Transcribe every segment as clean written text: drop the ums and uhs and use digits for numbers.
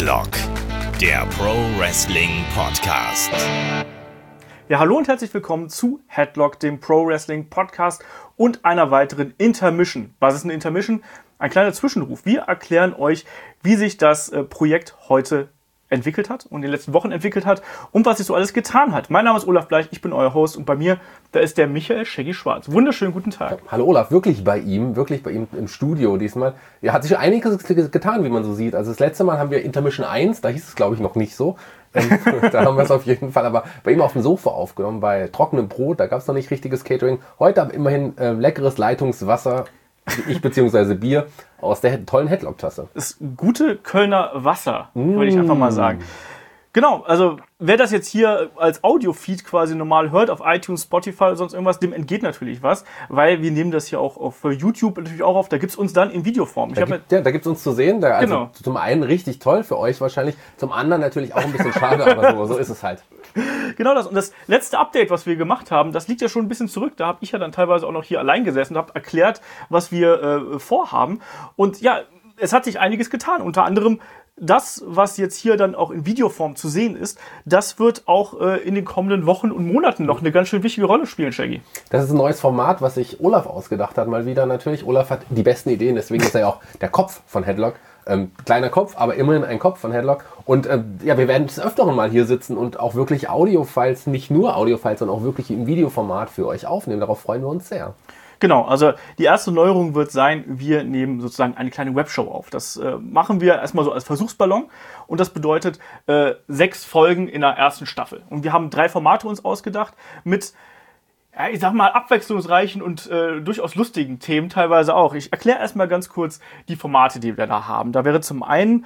Headlock, der Pro Wrestling Podcast. Ja, hallo und herzlich willkommen zu Headlock, dem Pro Wrestling Podcast und einer weiteren Intermission. Was ist eine Intermission? Ein kleiner Zwischenruf. Wir erklären euch, wie sich das Projekt heute entwickelt hat und in den letzten Wochen entwickelt hat und was sich so alles getan hat. Mein Name ist Olaf Bleich, ich bin euer Host und bei mir, da ist der Michael Shaggy Schwarz. Wunderschönen guten Tag. Ja, hallo Olaf, wirklich bei ihm im Studio diesmal. Ja, hat sich schon einiges getan, wie man so sieht. Also das letzte Mal haben wir Intermission 1, da hieß es glaube ich noch nicht so. Da haben wir es auf jeden Fall aber bei ihm auf dem Sofa aufgenommen, bei trockenem Brot, da gab es noch nicht richtiges Catering. Heute aber immerhin leckeres Leitungswasser, ich bzw. Bier aus der tollen Headlock-Tasse. Das ist gute Kölner Wasser, würde ich einfach mal sagen. Genau, also wer das jetzt hier als Audio-Feed quasi normal hört, auf iTunes, Spotify oder sonst irgendwas, dem entgeht natürlich was, weil wir nehmen das hier auch auf YouTube natürlich auch auf, da gibt es uns dann in Videoform. Da gibt es uns zu sehen, also zum einen richtig toll für euch wahrscheinlich, zum anderen natürlich auch ein bisschen schade, aber so ist es halt. Genau das. Und das letzte Update, was wir gemacht haben, das liegt ja schon ein bisschen zurück. Da habe ich ja dann teilweise auch noch hier allein gesessen und habe erklärt, was wir vorhaben. Und ja, es hat sich einiges getan. Unter anderem das, was jetzt hier dann auch in Videoform zu sehen ist, das wird auch in den kommenden Wochen und Monaten noch eine ganz schön wichtige Rolle spielen, Shaggy. Das ist ein neues Format, was sich Olaf ausgedacht hat, mal wieder natürlich. Olaf hat die besten Ideen, deswegen ist er ja auch der Kopf von Headlock. Kleiner Kopf, aber immerhin ein Kopf von Headlock. Und ja, wir werden des Öfteren mal hier sitzen und auch wirklich Audiofiles, nicht nur Audiofiles, sondern auch wirklich im Videoformat für euch aufnehmen. Darauf freuen wir uns sehr. Genau, also die erste Neuerung wird sein, wir nehmen sozusagen eine kleine Webshow auf. Das machen wir erstmal so als Versuchsballon und das bedeutet 6 Folgen in der ersten Staffel. Und wir haben 3 Formate uns ausgedacht mit, ja, ich sag mal, abwechslungsreichen und durchaus lustigen Themen teilweise auch. Ich erkläre erstmal ganz kurz die Formate, die wir da haben. Da wäre zum einen,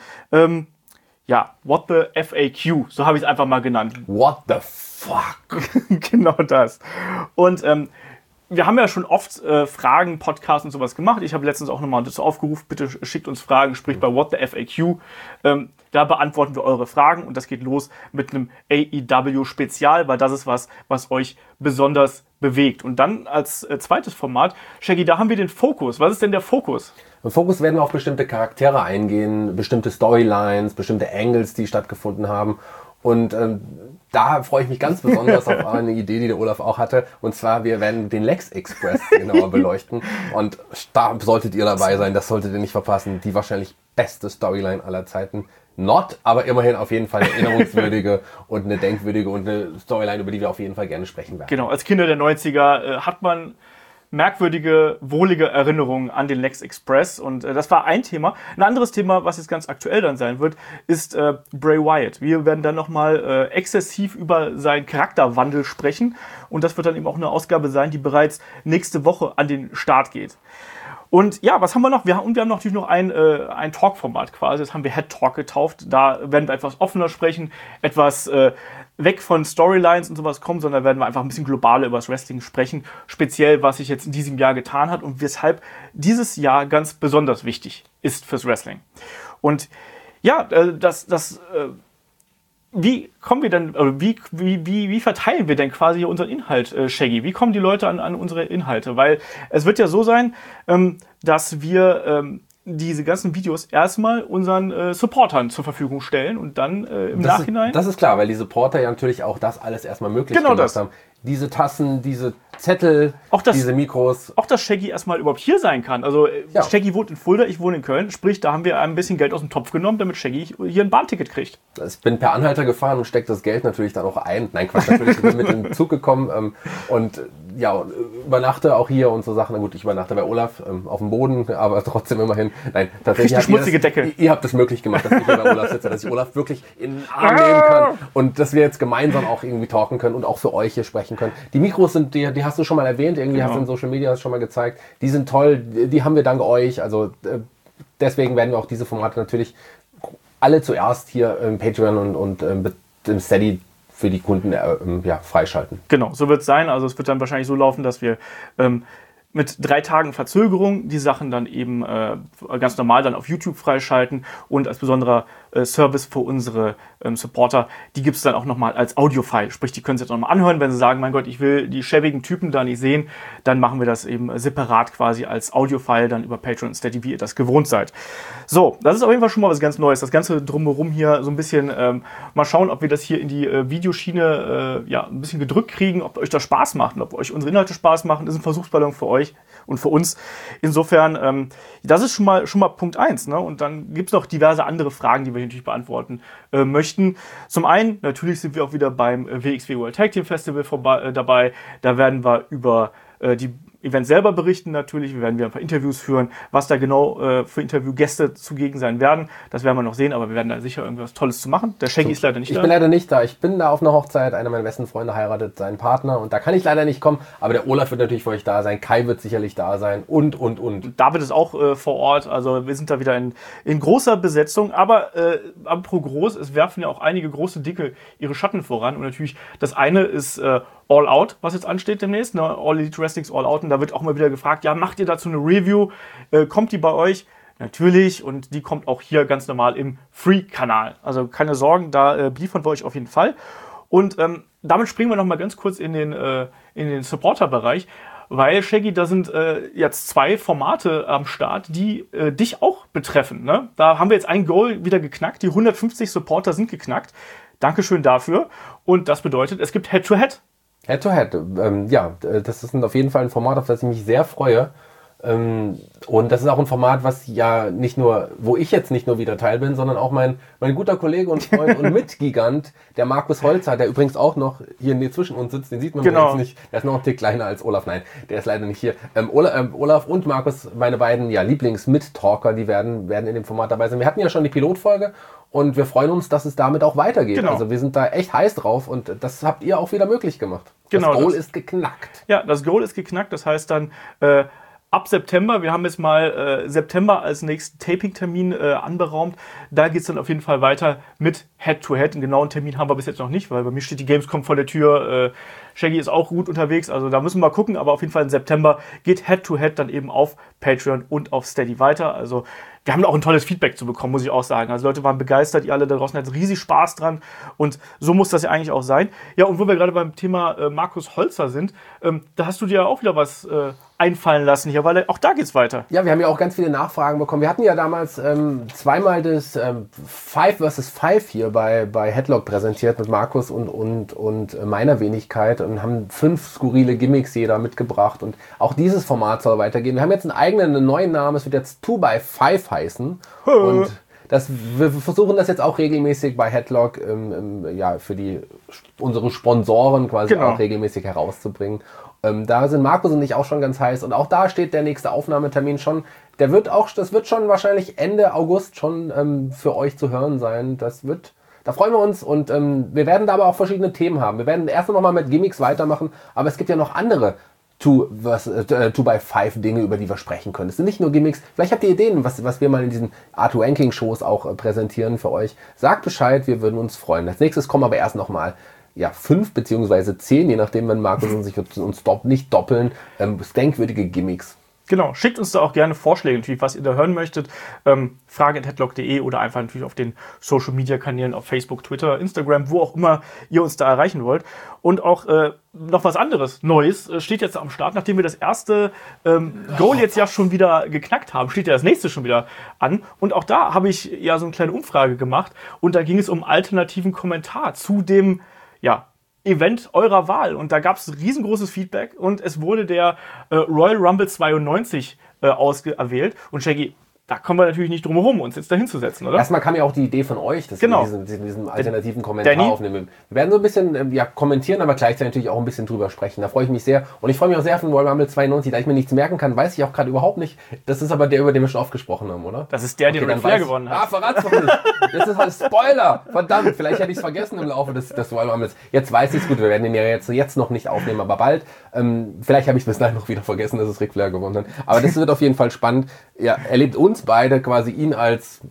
What the FAQ, so habe ich es einfach mal genannt. What the fuck? Genau das. Und wir haben ja schon oft Fragen, Podcasts und sowas gemacht. Ich habe letztens auch nochmal dazu aufgerufen, bitte schickt uns Fragen, sprich bei What the FAQ. Da beantworten wir eure Fragen und das geht los mit einem AEW-Spezial, weil das ist was euch besonders bewegt. Und dann als zweites Format, Shaggy, da haben wir den Fokus. Was ist denn der Fokus? Im Fokus werden wir auf bestimmte Charaktere eingehen, bestimmte Storylines, bestimmte Angles, die stattgefunden haben. Und da freue ich mich ganz besonders auf eine Idee, die der Olaf auch hatte. Und zwar, wir werden den Lex Express genauer beleuchten. Und da solltet ihr dabei sein, das solltet ihr nicht verpassen. Die wahrscheinlich beste Storyline aller Zeiten. Aber immerhin auf jeden Fall eine erinnerungswürdige und eine denkwürdige und eine Storyline, über die wir auf jeden Fall gerne sprechen werden. Genau, als Kinder der 90er hat man merkwürdige, wohlige Erinnerungen an den Lex Express und das war ein Thema. Ein anderes Thema, was jetzt ganz aktuell dann sein wird, ist Bray Wyatt. Wir werden dann nochmal exzessiv über seinen Charakterwandel sprechen und das wird dann eben auch eine Ausgabe sein, die bereits nächste Woche an den Start geht. Und ja, was haben wir noch? Wir haben natürlich noch ein Talk-Format quasi, das haben wir Head Talk getauft. Da werden wir etwas offener sprechen, etwas weg von Storylines und sowas kommen, sondern werden wir einfach ein bisschen globaler über das Wrestling sprechen. Speziell, was sich jetzt in diesem Jahr getan hat und weshalb dieses Jahr ganz besonders wichtig ist fürs Wrestling. Und ja, wie kommen wir denn, wie verteilen wir denn quasi unseren Inhalt, Shaggy? Wie kommen die Leute an unsere Inhalte? Weil es wird ja so sein, dass wir diese ganzen Videos erstmal unseren Supportern zur Verfügung stellen und dann Nachhinein... Das ist klar, weil die Supporter ja natürlich auch das alles erstmal möglich gemacht haben. Diese Tassen, diese Zettel, diese Mikros. Auch dass Shaggy erstmal überhaupt hier sein kann. Also ja. Shaggy wohnt in Fulda, ich wohne in Köln. Sprich, da haben wir ein bisschen Geld aus dem Topf genommen, damit Shaggy hier ein Bahnticket kriegt. Ich bin per Anhalter gefahren und stecke das Geld natürlich dann auch ein. Nein, Quatsch, natürlich, ich bin mit dem Zug gekommen und ja, übernachte auch hier und so Sachen. Na gut, ich übernachte bei Olaf auf dem Boden, aber trotzdem immerhin. Nein, tatsächlich. Die schmutzige Decke. Ihr habt es möglich gemacht, dass ich hier bei Olaf sitze, dass ich Olaf wirklich in den Arm nehmen kann und dass wir jetzt gemeinsam auch irgendwie talken können und auch für euch hier sprechen können. Die Mikros sind, die hast du schon mal erwähnt, irgendwie hast du in Social Media schon mal gezeigt. Die sind toll, die haben wir dank euch. Also deswegen werden wir auch diese Formate natürlich alle zuerst hier im Patreon und im Steady für die Kunden freischalten. Genau, so wird es sein. Also es wird dann wahrscheinlich so laufen, dass wir mit 3 Tagen Verzögerung die Sachen dann eben ganz normal dann auf YouTube freischalten und als besonderer Service für unsere Supporter, die gibt es dann auch nochmal als Audio-File. Sprich, die können Sie jetzt nochmal anhören, wenn Sie sagen, mein Gott, ich will die schäbigen Typen da nicht sehen, dann machen wir das eben separat quasi als Audio-File dann über Patreon und Steady, wie ihr das gewohnt seid. So, das ist auf jeden Fall schon mal was ganz Neues. Das Ganze drumherum hier so ein bisschen, mal schauen, ob wir das hier in die Videoschiene ein bisschen gedrückt kriegen, ob euch das Spaß macht und ob euch unsere Inhalte Spaß machen. Das ist ein Versuchsballon für euch und für uns. Insofern, das ist schon mal Punkt 1. Ne? Und dann gibt es noch diverse andere Fragen, die wir hier natürlich beantworten möchten. Zum einen, natürlich sind wir auch wieder beim WXW World Tag Team Festival dabei. Da werden wir über die Event selber berichten natürlich. Wir werden wieder ein paar Interviews führen. Was da genau für Interviewgäste zugegen sein werden, das werden wir noch sehen, aber wir werden da sicher irgendwas Tolles zu machen. Der Shaggy ist leider nicht da. Ich bin leider nicht da. Ich bin da auf einer Hochzeit. Einer meiner besten Freunde heiratet seinen Partner und da kann ich leider nicht kommen. Aber der Olaf wird natürlich für euch da sein. Kai wird sicherlich da sein und. David ist auch vor Ort. Also wir sind da wieder in großer Besetzung. Aber apropos groß, es werfen ja auch einige große Dicke ihre Schatten voran. Und natürlich das eine ist All Out, was jetzt ansteht demnächst. Ne? All Elite Wrestling's All Out. Und da wird auch mal wieder gefragt, ja, macht ihr dazu eine Review? Kommt die bei euch? Natürlich. Und die kommt auch hier ganz normal im Free-Kanal. Also keine Sorgen, da liefern wir euch auf jeden Fall. Und damit springen wir noch mal ganz kurz in den Supporter-Bereich. Weil, Shaggy, da sind jetzt 2 Formate am Start, die dich auch betreffen. Ne? Da haben wir jetzt ein Goal wieder geknackt. Die 150 Supporter sind geknackt. Dankeschön dafür. Und das bedeutet, es gibt Head-to-Head. Head-to-Head, das ist auf jeden Fall ein Format, auf das ich mich sehr freue. Und das ist auch ein Format, was wo ich jetzt nicht nur wieder Teil bin, sondern auch mein guter Kollege und Freund und Mitgigant, der Markus Holzer, der übrigens auch noch hier zwischen uns sitzt, den sieht man jetzt nicht. Der ist noch ein Tick kleiner als Olaf. Nein, der ist leider nicht hier. Olaf und Markus, meine beiden Lieblings-Mit-Talker, die werden in dem Format dabei sein. Wir hatten ja schon die Pilotfolge. Und wir freuen uns, dass es damit auch weitergeht. Genau. Also wir sind da echt heiß drauf und das habt ihr auch wieder möglich gemacht. Genau, das Goal ist geknackt. Ja, das Goal ist geknackt. Das heißt dann ab September, wir haben jetzt mal September als nächsten Taping-Termin anberaumt. Da geht es dann auf jeden Fall weiter mit Head-to-Head. Einen genauen Termin haben wir bis jetzt noch nicht, weil bei mir steht die Gamescom vor der Tür. Shaggy ist auch gut unterwegs, also da müssen wir mal gucken. Aber auf jeden Fall im September geht Head-to-Head dann eben auf Patreon und auf Steady weiter. Also wir haben auch ein tolles Feedback zu bekommen, muss ich auch sagen. Also Leute waren begeistert, ihr alle da draußen hattet riesig Spaß dran. Und so muss das ja eigentlich auch sein. Ja, und wo wir gerade beim Thema Markus Holzer sind, da hast du dir ja auch wieder was einfallen lassen hier, weil auch da geht's weiter. Ja, wir haben ja auch ganz viele Nachfragen bekommen. Wir hatten ja damals zweimal das 5 vs. 5 hier bei Headlock präsentiert mit Markus und meiner Wenigkeit und haben 5 skurrile Gimmicks jeder mitgebracht. Und auch dieses Format soll weitergehen. Wir haben jetzt einen neuen Namen. Es wird jetzt 2x5 heißen. Und wir versuchen das jetzt auch regelmäßig bei Headlock für unsere Sponsoren quasi auch regelmäßig herauszubringen. Da sind Markus und ich auch schon ganz heiß und auch da steht der nächste Aufnahmetermin schon. Das wird schon wahrscheinlich Ende August schon für euch zu hören sein. Da freuen wir uns und wir werden da aber auch verschiedene Themen haben. Wir werden erst noch mal mit Gimmicks weitermachen, aber es gibt ja noch andere 2x5 Dinge, über die wir sprechen können. Es sind nicht nur Gimmicks. Vielleicht habt ihr Ideen, was wir mal in diesen Art-Ranking-Shows auch präsentieren für euch. Sagt Bescheid, wir würden uns freuen. Als nächstes kommen aber erst noch mal 5 bzw. 10, je nachdem, wenn Markus und sich uns nicht doppeln, denkwürdige Gimmicks. Genau, schickt uns da auch gerne Vorschläge, natürlich, was ihr da hören möchtet. Frage@headlock.de oder einfach natürlich auf den Social-Media-Kanälen auf Facebook, Twitter, Instagram, wo auch immer ihr uns da erreichen wollt. Und auch noch was anderes, Neues, steht jetzt am Start. Nachdem wir das erste Goal jetzt ja schon wieder geknackt haben, steht ja das nächste schon wieder an. Und auch da habe ich ja so eine kleine Umfrage gemacht. Und da ging es um alternativen Kommentar zu dem, Event eurer Wahl. Und da gab es riesengroßes Feedback und es wurde der Royal Rumble 92 ausgewählt. Und Shaggy, da kommen wir natürlich nicht drum herum, uns jetzt da hinzusetzen, oder? Erstmal kam ja auch die Idee von euch, dass wir diesen alternativen Kommentar aufnehmen. Wir werden so ein bisschen kommentieren, aber gleichzeitig natürlich auch ein bisschen drüber sprechen. Da freue ich mich sehr. Und ich freue mich auch sehr von Royal Rumble 92. Da ich mir nichts merken kann, weiß ich auch gerade überhaupt nicht. Das ist aber der, über den wir schon oft gesprochen haben, oder? Das ist der, der Ric Flair gewonnen hat. Verrat's doch nicht. Das ist halt Spoiler. Verdammt, vielleicht hätte ich es vergessen im Laufe des Royal Rumbles. Jetzt weiß ich es gut. Wir werden den ja jetzt noch nicht aufnehmen, aber bald. Vielleicht habe ich bis dahin noch wieder vergessen, dass es Ric Flair gewonnen hat. Aber das wird auf jeden Fall spannend. Ja, erlebt uns beide quasi ihn als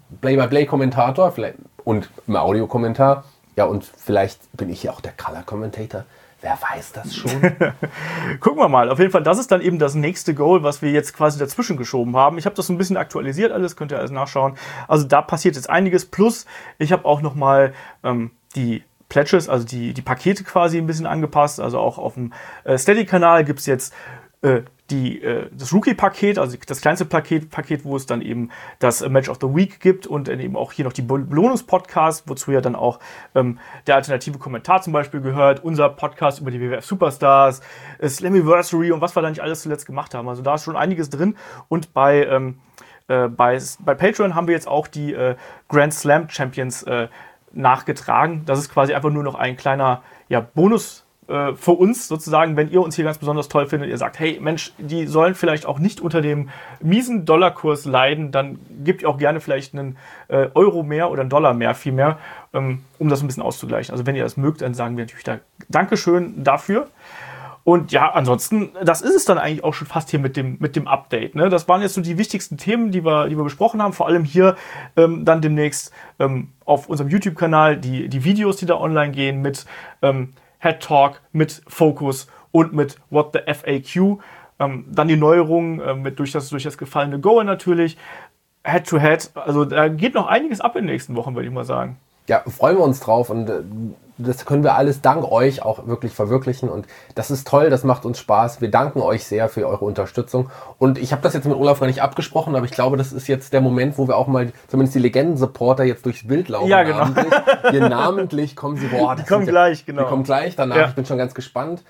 Play-by-Play-Kommentator und im Audiokommentar. Ja, und vielleicht bin ich ja auch der Color-Commentator. Wer weiß das schon? Gucken wir mal. Auf jeden Fall, das ist dann eben das nächste Goal, was wir jetzt quasi dazwischen geschoben haben. Ich habe das so ein bisschen aktualisiert alles, könnt ihr alles nachschauen. Also da passiert jetzt einiges. Plus, ich habe auch nochmal die Pledges, also die Pakete quasi ein bisschen angepasst. Also auch auf dem Steady-Kanal gibt es jetzt das Rookie-Paket, also das kleinste Paket, wo es dann eben das Match of the Week gibt und dann eben auch hier noch die Belohnungspodcasts, wozu ja dann auch der alternative Kommentar zum Beispiel gehört, unser Podcast über die WWF Superstars, Slammiversary und was wir da nicht alles zuletzt gemacht haben. Also da ist schon einiges drin und bei Patreon haben wir jetzt auch die Grand Slam Champions nachgetragen. Das ist quasi einfach nur noch ein kleiner Bonus für uns sozusagen, wenn ihr uns hier ganz besonders toll findet, ihr sagt, hey Mensch, die sollen vielleicht auch nicht unter dem miesen Dollarkurs leiden, dann gebt ihr auch gerne vielleicht einen Euro mehr oder einen Dollar mehr, viel mehr, um das ein bisschen auszugleichen. Also wenn ihr das mögt, dann sagen wir natürlich da Dankeschön dafür. Und ja, ansonsten, das ist es dann eigentlich auch schon fast hier mit dem Update. Ne? Das waren jetzt so die wichtigsten Themen, die wir besprochen haben. Vor allem hier dann demnächst auf unserem YouTube-Kanal die Videos, die da online gehen mit Head Talk, mit Focus und mit What the FAQ. Dann die Neuerungen durch das gefallene Goal natürlich. Head-to-Head. Also da geht noch einiges ab in den nächsten Wochen, würde ich mal sagen. Ja, freuen wir uns drauf und das können wir alles dank euch auch wirklich verwirklichen und das ist toll, das macht uns Spaß. Wir danken euch sehr für eure Unterstützung und ich habe das jetzt mit Olaf gar nicht abgesprochen, aber ich glaube, das ist jetzt der Moment, wo wir auch mal zumindest die Legenden-Supporter jetzt durchs Bild laufen. Ja, genau. Namentlich kommen sie, die kommen gleich, genau. Die kommen gleich, danach, ich bin schon ganz gespannt.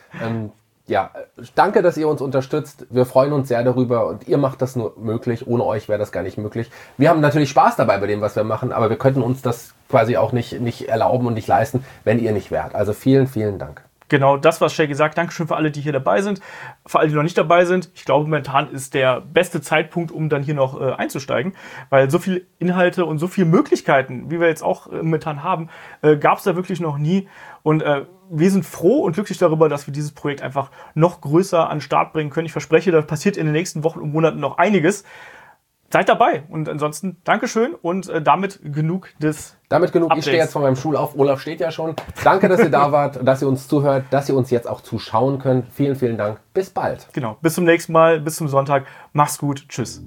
Danke, dass ihr uns unterstützt. Wir freuen uns sehr darüber und ihr macht das nur möglich. Ohne euch wäre das gar nicht möglich. Wir haben natürlich Spaß dabei bei dem, was wir machen, aber wir könnten uns das quasi auch nicht erlauben und nicht leisten, wenn ihr nicht wärt. Also vielen, vielen Dank. Genau, das, was Shaggy sagt. Dankeschön für alle, die hier dabei sind. Für alle, die noch nicht dabei sind. Ich glaube, momentan ist der beste Zeitpunkt, um dann hier noch einzusteigen. Weil so viele Inhalte und so viele Möglichkeiten, wie wir jetzt auch momentan haben, gab es da wirklich noch nie. Und wir sind froh und glücklich darüber, dass wir dieses Projekt einfach noch größer an den Start bringen können. Ich verspreche, da passiert in den nächsten Wochen und Monaten noch einiges. Seid dabei und ansonsten Dankeschön und damit genug des Updates. Ich stehe jetzt von meinem Stuhl auf. Olaf steht ja schon. Danke, dass ihr da wart, dass ihr uns zuhört, dass ihr uns jetzt auch zuschauen könnt. Vielen, vielen Dank. Bis bald. Genau. Bis zum nächsten Mal. Bis zum Sonntag. Mach's gut. Tschüss.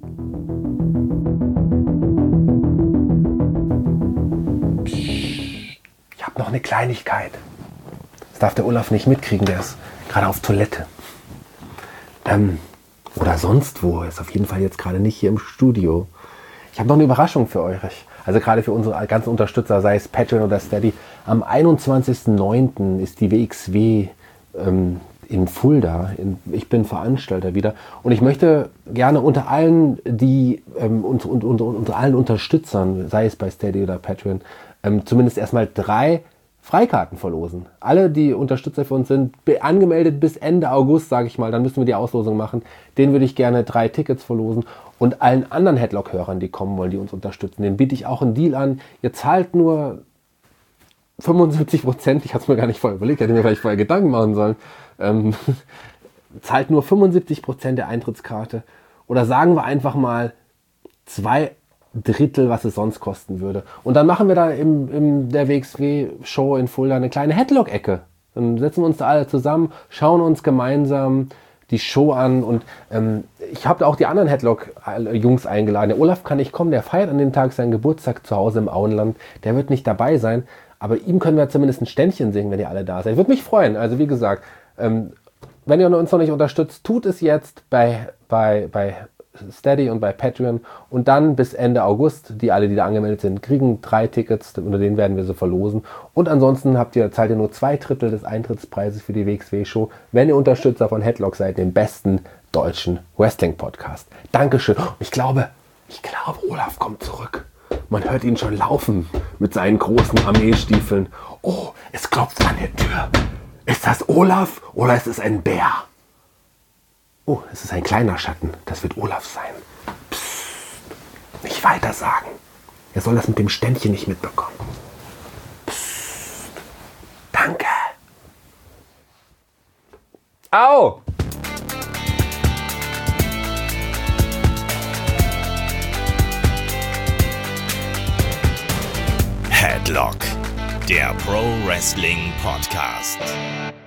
Ich habe noch eine Kleinigkeit. Das darf der Olaf nicht mitkriegen. Der ist gerade auf Toilette. Oder sonst wo. Ist auf jeden Fall jetzt gerade nicht hier im Studio. Ich habe noch eine Überraschung für euch. Also gerade für unsere ganzen Unterstützer, sei es Patreon oder Steady. Am 21.09. ist die WXW in Fulda. Ich bin Veranstalter wieder. Und ich möchte gerne unter allen, unter allen Unterstützern, sei es bei Steady oder Patreon, zumindest erstmal 3 Freikarten verlosen. Alle, die Unterstützer für uns sind, angemeldet bis Ende August, sage ich mal, dann müssen wir die Auslosung machen. Denen würde ich gerne 3 Tickets verlosen. Und allen anderen Headlock-Hörern, die kommen wollen, die uns unterstützen, denen biete ich auch einen Deal an. Ihr zahlt nur 75%, ich hatte es mir gar nicht vorher überlegt, hätte mir vielleicht vorher Gedanken machen sollen, zahlt nur 75% der Eintrittskarte. Oder sagen wir einfach mal 2 Drittel, was es sonst kosten würde. Und dann machen wir da in der WXW-Show in Fulda eine kleine Headlock-Ecke. Dann setzen wir uns da alle zusammen, schauen uns gemeinsam die Show an und ich habe auch die anderen Headlock-Jungs eingeladen. Der Olaf kann nicht kommen, der feiert an dem Tag seinen Geburtstag zu Hause im Auenland. Der wird nicht dabei sein, aber ihm können wir zumindest ein Ständchen singen, wenn ihr alle da seid. Würde mich freuen. Also wie gesagt, wenn ihr uns noch nicht unterstützt, tut es jetzt bei Steady und bei Patreon und dann bis Ende August, die da angemeldet sind, kriegen 3 Tickets, unter denen werden wir sie verlosen und ansonsten zahlt ihr nur 2 Drittel des Eintrittspreises für die WXW-Show, wenn ihr Unterstützer von Headlock seid, dem besten deutschen Wrestling-Podcast. Dankeschön. Ich glaube, Olaf kommt zurück. Man hört ihn schon laufen mit seinen großen Armeestiefeln. Oh, es klopft an der Tür. Ist das Olaf oder ist es ein Bär? Oh, es ist ein kleiner Schatten. Das wird Olaf sein. Psst. Nicht weiter sagen. Er soll das mit dem Ständchen nicht mitbekommen. Psst. Danke. Au! Headlock, der Pro Wrestling Podcast.